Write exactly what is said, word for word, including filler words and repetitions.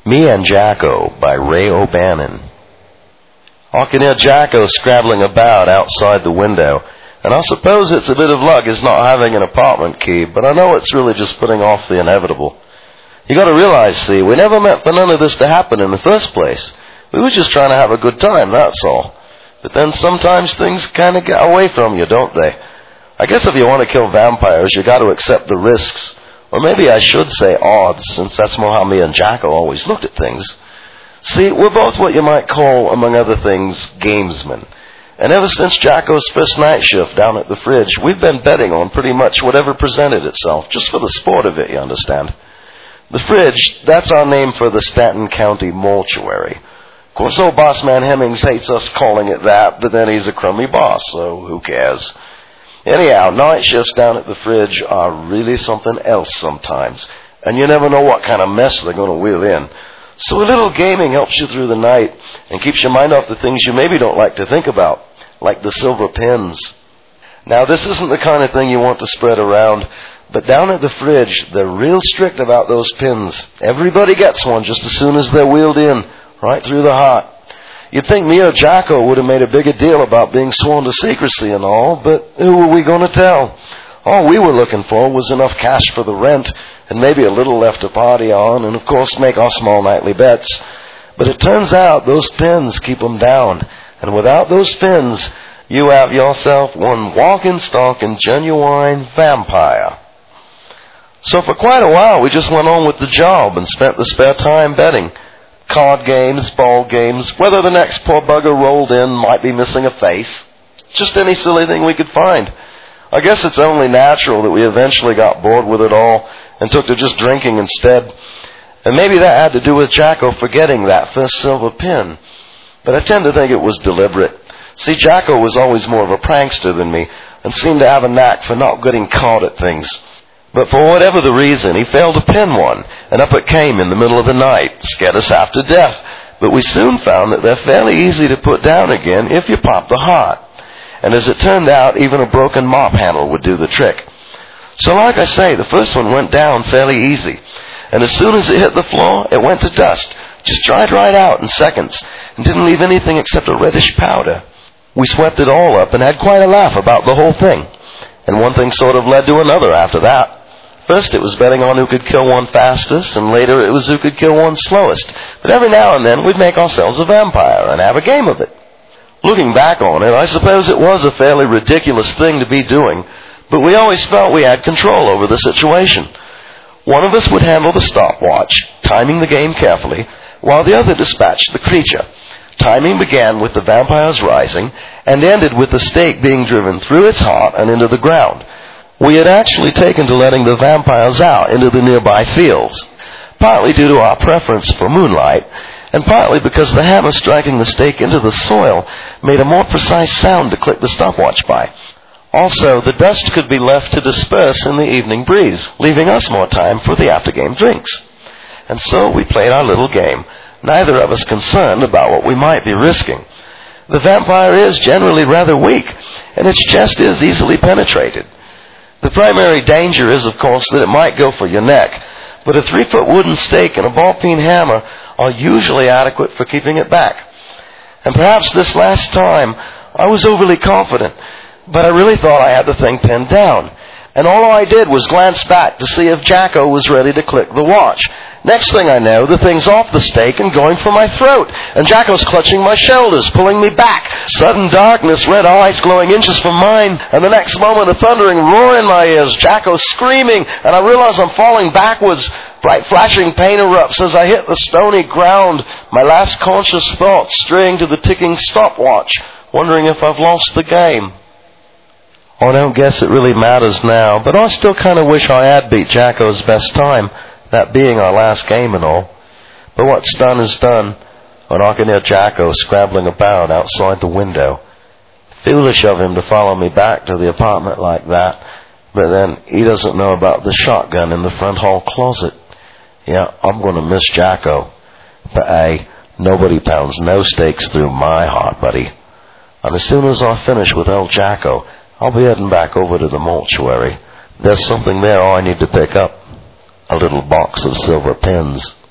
Me and Jacko by Ray O'Bannon. I can hear Jacko scrabbling about outside the window, and I suppose it's a bit of luck his not having an apartment key, but I know it's really just putting off the inevitable. You got to realize, see, we never meant for none of this to happen in the first place. We were just trying to have a good time, that's all. But then sometimes things kind of get away from you, don't they? I guess if you want to kill vampires, you got to accept the risks. Or maybe I should say odds, since that's more how me and Jacko always looked at things. See, we're both what you might call, among other things, gamesmen. And ever since Jacko's first night shift down at the fridge, we've been betting on pretty much whatever presented itself, just for the sport of it, you understand. The fridge, that's our name for the Stanton County mortuary. Of course, old boss man Hemmings hates us calling it that, but then he's a crummy boss, so who cares? Anyhow, night shifts down at the fridge are really something else sometimes, and you never know what kind of mess they're going to wheel in. So a little gaming helps you through the night and keeps your mind off the things you maybe don't like to think about, like the silver pins. Now, this isn't the kind of thing you want to spread around, but down at the fridge, they're real strict about those pins. Everybody gets one just as soon as they're wheeled in, right through the heart. You'd think me or Jacko would have made a bigger deal about being sworn to secrecy and all, but who were we going to tell? All we were looking for was enough cash for the rent and maybe a little left to party on and, of course, make our small nightly bets. But it turns out those pins keep them down, and without those pins, you have yourself one walking, stalking, genuine vampire. So for quite a while, we just went on with the job and spent the spare time betting. Card games, ball games, whether the next poor bugger rolled in might be missing a face. Just any silly thing we could find. I guess it's only natural that we eventually got bored with it all and took to just drinking instead. And maybe that had to do with Jacko forgetting that first silver pin. But I tend to think it was deliberate. See, Jacko was always more of a prankster than me and seemed to have a knack for not getting caught at things. But for whatever the reason, he failed to pin one, and up it came in the middle of the night, scared us half to death. But we soon found that they're fairly easy to put down again if you pop the heart. And as it turned out, even a broken mop handle would do the trick. So like I say, the first one went down fairly easy. And as soon as it hit the floor, it went to dust, just dried right out in seconds, and didn't leave anything except a reddish powder. We swept it all up and had quite a laugh about the whole thing. And one thing sort of led to another after that. First it was betting on who could kill one fastest, and later it was who could kill one slowest. But every now and then we'd make ourselves a vampire and have a game of it. Looking back on it, I suppose it was a fairly ridiculous thing to be doing, but we always felt we had control over the situation. One of us would handle the stopwatch, timing the game carefully, while the other dispatched the creature. Timing began with the vampires rising and ended with the stake being driven through its heart and into the ground. We had actually taken to letting the vampires out into the nearby fields, partly due to our preference for moonlight, and partly because the hammer striking the stake into the soil made a more precise sound to click the stopwatch by. Also, the dust could be left to disperse in the evening breeze, leaving us more time for the after-game drinks. And so we played our little game, neither of us concerned about what we might be risking. The vampire is generally rather weak, and its chest is easily penetrated. The primary danger is, of course, that it might go for your neck, but a three-foot wooden stake and a ball-peen hammer are usually adequate for keeping it back. And perhaps this last time I was overly confident, but I really thought I had the thing pinned down. And all I did was glance back to see if Jacko was ready to click the watch. Next thing I know, the thing's off the stake and going for my throat, and Jacko's clutching my shoulders, pulling me back. Sudden darkness, red eyes glowing inches from mine, and the next moment a thundering roar in my ears, Jacko screaming, and I realize I'm falling backwards. Bright flashing pain erupts as I hit the stony ground, my last conscious thoughts straying to the ticking stopwatch, wondering if I've lost the game. I don't guess it really matters now, but I still kind of wish I had beat Jacko's best time, that being our last game and all. But what's done is done, and I can hear Jacko scrabbling about outside the window. Foolish of him to follow me back to the apartment like that, but then he doesn't know about the shotgun in the front hall closet. Yeah, I'm going to miss Jacko, but hey, nobody pounds no stakes through my heart, buddy. And as soon as I finish with old Jacko, I'll be heading back over to the mortuary. There's something there I need to pick up. A little box of silver pins.